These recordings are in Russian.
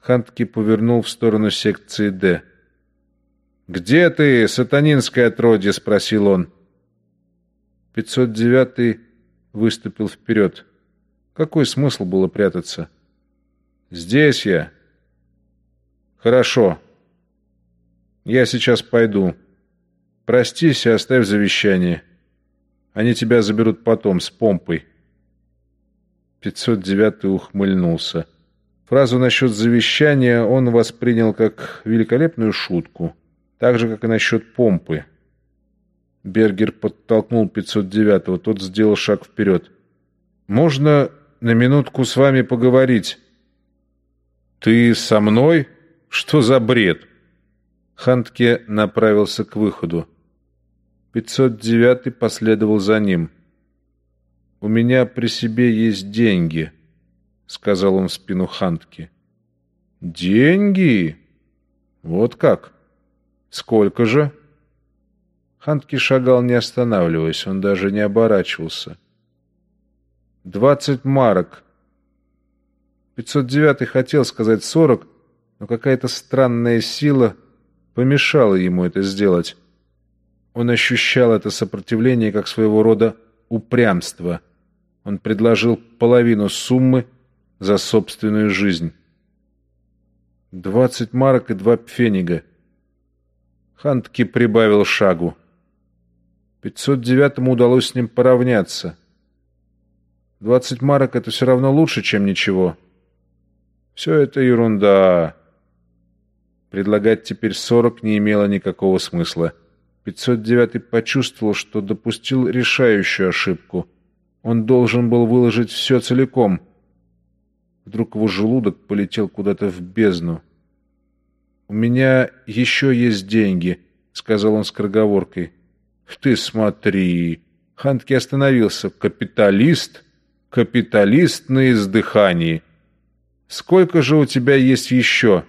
Хантки повернул в сторону секции «Д». «Где ты, сатанинское отродье?» — спросил он. 509-й выступил вперед. Какой смысл было прятаться? «Здесь я». «Хорошо. Я сейчас пойду. Простись и оставь завещание. Они тебя заберут потом, с помпой». 509-й ухмыльнулся. Фразу насчет завещания он воспринял как великолепную шутку, так же, как и насчет помпы. Бергер подтолкнул 509-го, тот сделал шаг вперед. «Можно на минутку с вами поговорить?» «Ты со мной? Что за бред?» Хантке направился к выходу. 509-й последовал за ним. «У меня при себе есть деньги», — сказал он в спину Хантке. «Деньги? Вот как? Сколько же?» Хантке шагал, не останавливаясь, он даже не оборачивался. 20 марок. 509-й хотел сказать 40, но какая-то странная сила помешала ему это сделать. Он ощущал это сопротивление как своего рода упрямство. Он предложил половину суммы за собственную жизнь. 20 марок и 2 пфенига. Хантке прибавил шагу. 509-му удалось с ним поравняться. 20 марок — это все равно лучше, чем ничего. Все это ерунда. Предлагать теперь 40 не имело никакого смысла. 509-й почувствовал, что допустил решающую ошибку. Он должен был выложить все целиком. Вдруг его желудок полетел куда-то в бездну. «У меня еще есть деньги», — сказал он скороговоркой. «Ты смотри!» Хантке остановился. «Капиталист? Капиталист на издыхании! Сколько же у тебя есть еще?»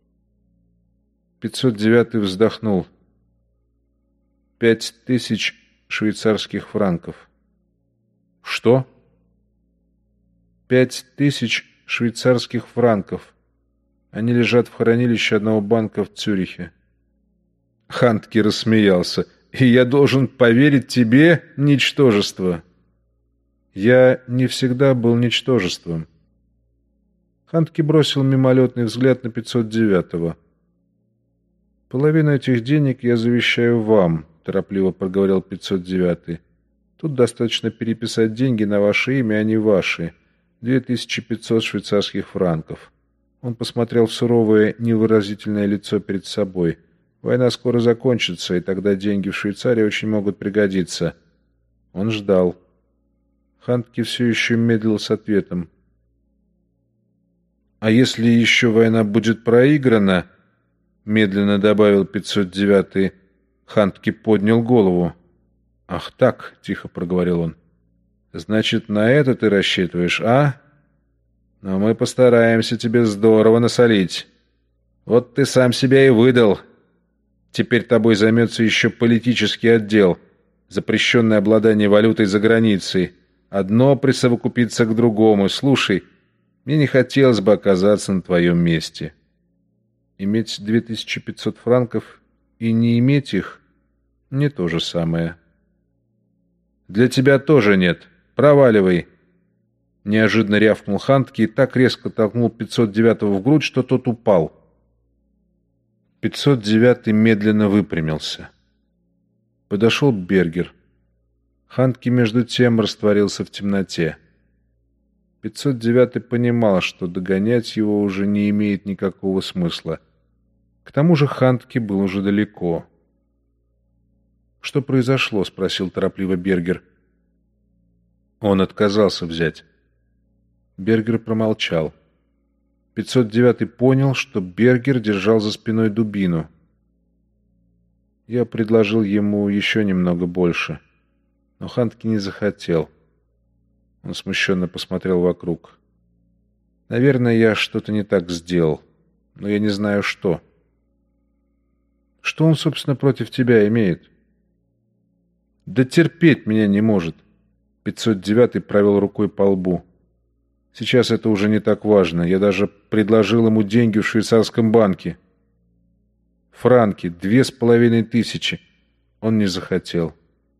509-й вздохнул. 5000 швейцарских франков. «Что?» 5000 швейцарских франков. Они лежат в хранилище одного банка в Цюрихе. Хантке рассмеялся. «И я должен поверить тебе, ничтожество?» «Я не всегда был ничтожеством». Хантке бросил мимолетный взгляд на 509-го. «Половину этих денег я завещаю вам», — торопливо проговорил 509-й. «Тут достаточно переписать деньги на ваше имя, а не ваши. 2500 швейцарских франков». Он посмотрел в суровое, невыразительное лицо перед собой. «Война скоро закончится, и тогда деньги в Швейцарии очень могут пригодиться». Он ждал. Хантке все еще медлил с ответом. «А если еще война будет проиграна?» — медленно добавил 509-й. Хантке поднял голову. «Ах так», — тихо проговорил он. «Значит, на это ты рассчитываешь, а? Но мы постараемся тебе здорово насолить. Вот ты сам себя и выдал. Теперь тобой займется еще политический отдел, запрещенное обладание валютой за границей. Одно присовокупится к другому. Слушай, мне не хотелось бы оказаться на твоем месте. Иметь 2500 франков и не иметь их — не то же самое». «Для тебя тоже нет. Проваливай!» Неожиданно рявкнул Хантке и так резко толкнул 509-го в грудь, что тот упал. 509-й медленно выпрямился. Подошел Бергер. Хантке между тем растворился в темноте. 509-й понимал, что догонять его уже не имеет никакого смысла. К тому же Хантке был уже далеко. «Что произошло?» — спросил торопливо Бергер. Он отказался взять. Бергер промолчал. 509-й понял, что Бергер держал за спиной дубину. Я предложил ему еще немного больше, но Хантке не захотел. Он смущенно посмотрел вокруг. «Наверное, я что-то не так сделал, но я не знаю, что». «Что он, собственно, против тебя имеет?» «Да терпеть меня не может». 509-й провел рукой по лбу. Сейчас это уже не так важно. Я даже предложил ему деньги в швейцарском банке. Франки, 2500. Он не захотел.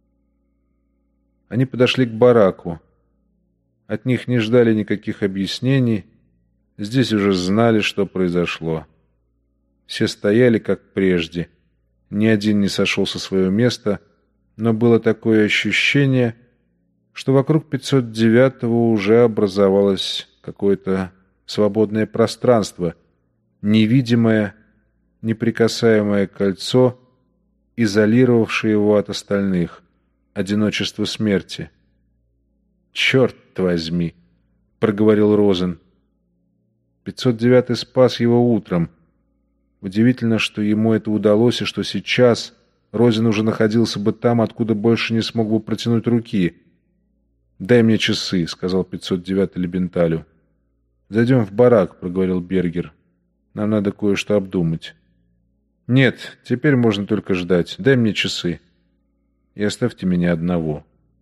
Они подошли к бараку. От них не ждали никаких объяснений. Здесь уже знали, что произошло. Все стояли, как прежде. Ни один не сошел со своего места, но было такое ощущение, что вокруг 509-го уже образовалось какое-то свободное пространство, невидимое, неприкасаемое кольцо, изолировавшее его от остальных, одиночество смерти. «Черт возьми!» — проговорил Розен. 509-й спас его утром. Удивительно, что ему это удалось, и что сейчас Розен уже находился бы там, откуда больше не смог бы протянуть руки. «Дай мне часы», — сказал 509-й Лебенталю. «Зайдем в барак», — проговорил Бергер. «Нам надо кое-что обдумать». «Нет, теперь можно только ждать. Дай мне часы. И оставьте меня одного».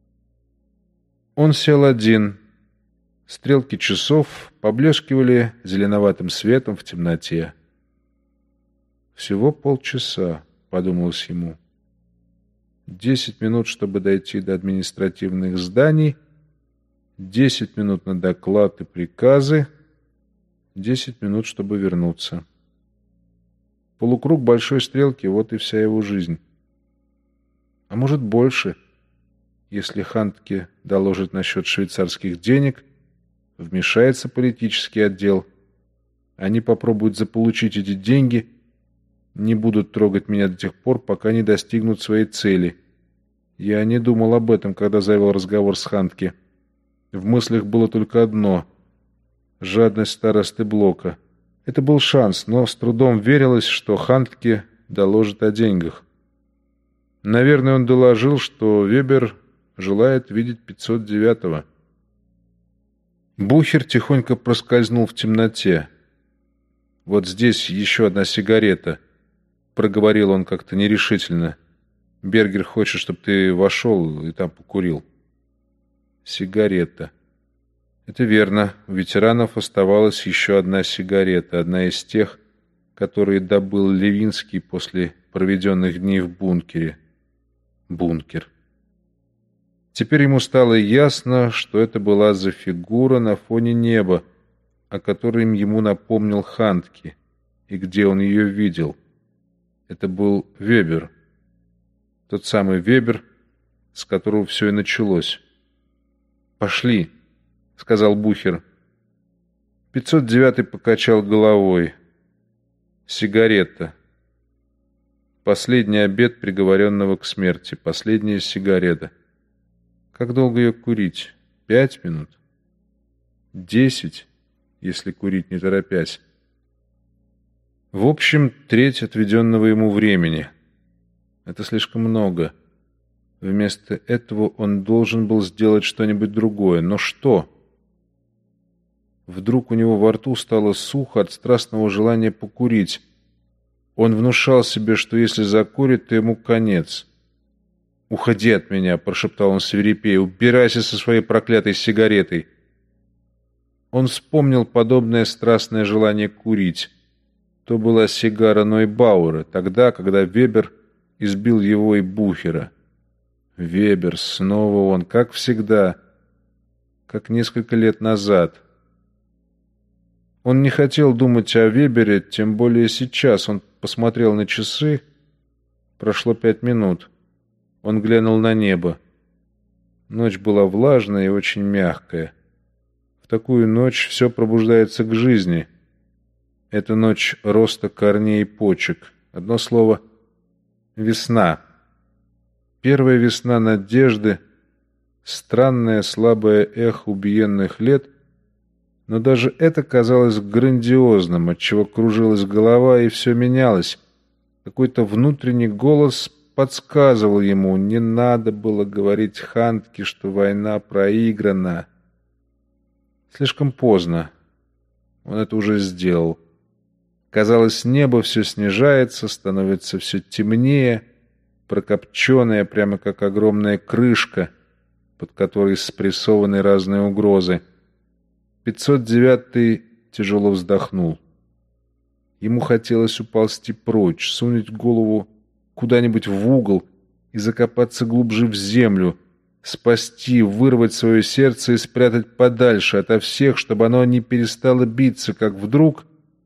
Он сел один. Стрелки часов поблескивали зеленоватым светом в темноте. «Всего полчаса», — подумалось ему. 10 минут, чтобы дойти до административных зданий, 10 минут на доклад и приказы, 10 минут, чтобы вернуться. Полукруг большой стрелки — вот и вся его жизнь. А может, больше, если Хантке доложит насчет швейцарских денег, вмешается политический отдел, они попробуют заполучить эти деньги, не будут трогать меня до тех пор, пока не достигнут своей цели. Я не думал об этом, когда завел разговор с Хантке. В мыслях было только одно — жадность старосты Блока. Это был шанс, но с трудом верилось, что Хантке доложит о деньгах. Наверное, он доложил, что Вебер желает видеть 509-го. Бухер тихонько проскользнул в темноте. «Вот здесь еще одна сигарета», — проговорил он как-то нерешительно. «Бергер хочет, чтобы ты вошел и там покурил». Сигарета. Это верно. У ветеранов оставалась еще одна сигарета, одна из тех, которые добыл Левинский после проведенных дней в бункере. Бункер. Теперь ему стало ясно, что это была за фигура на фоне неба, о которой ему напомнил Хантке, и где он ее видел. Это был Вебер. Тот самый Вебер, с которого все и началось. «Пошли», — сказал Бухер. 509-й покачал головой. Сигарета. Последний обед приговоренного к смерти. Последняя сигарета. Как долго ее курить? 5 минут? 10, если курить не торопясь. В общем, треть отведенного ему времени. Это слишком много. Вместо этого он должен был сделать что-нибудь другое. Но что? Вдруг у него во рту стало сухо от страстного желания покурить. Он внушал себе, что если закурит, то ему конец. «Уходи от меня», — прошептал он свирепея, — «убирайся со своей проклятой сигаретой». Он вспомнил подобное страстное желание курить. То была сигара Нойбауэра, тогда, когда Вебер избил его и Бухера. Вебер, снова он, как всегда, как несколько лет назад. Он не хотел думать о Вебере, тем более сейчас. Он посмотрел на часы. Прошло 5 минут. Он глянул на небо. Ночь была влажная и очень мягкая. В такую ночь все пробуждается к жизни. Это ночь роста корней и почек. Одно слово — весна. Первая весна надежды, странное слабое эхо убиенных лет, но даже это казалось грандиозным, отчего кружилась голова и все менялось. Какой-то внутренний голос подсказывал ему, не надо было говорить Хантке, что война проиграна. Слишком поздно. Он это уже сделал. Казалось, небо все снижается, становится все темнее, прокопченное, прямо как огромная крышка, под которой спрессованы разные угрозы. 509 тяжело вздохнул. Ему хотелось уползти прочь, сунуть голову куда-нибудь в угол и закопаться глубже в землю, спасти, вырвать свое сердце и спрятать подальше ото всех, чтобы оно не перестало биться, как вдруг...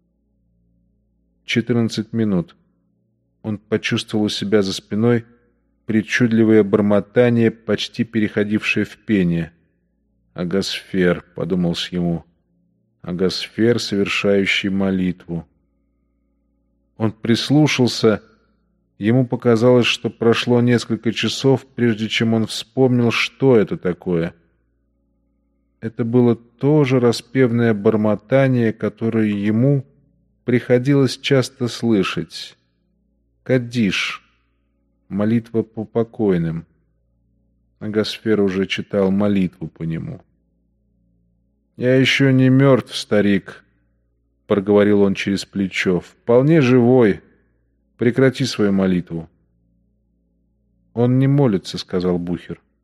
14 минут. Он почувствовал у себя за спиной причудливое бормотание, почти переходившее в пение. «Агасфер», — подумалось ему, — «Агасфер, совершающий молитву». Он прислушался. Ему показалось, что прошло несколько часов, прежде чем он вспомнил, что это такое. Это было то же распевное бормотание, которое ему приходилось часто слышать. Каддиш, молитва по покойным. Агасфер уже читал молитву по нему. «Я еще не мертв, старик», — проговорил он через плечо. «Вполне живой. Прекрати свою молитву». «Он не молится», — сказал Бухер.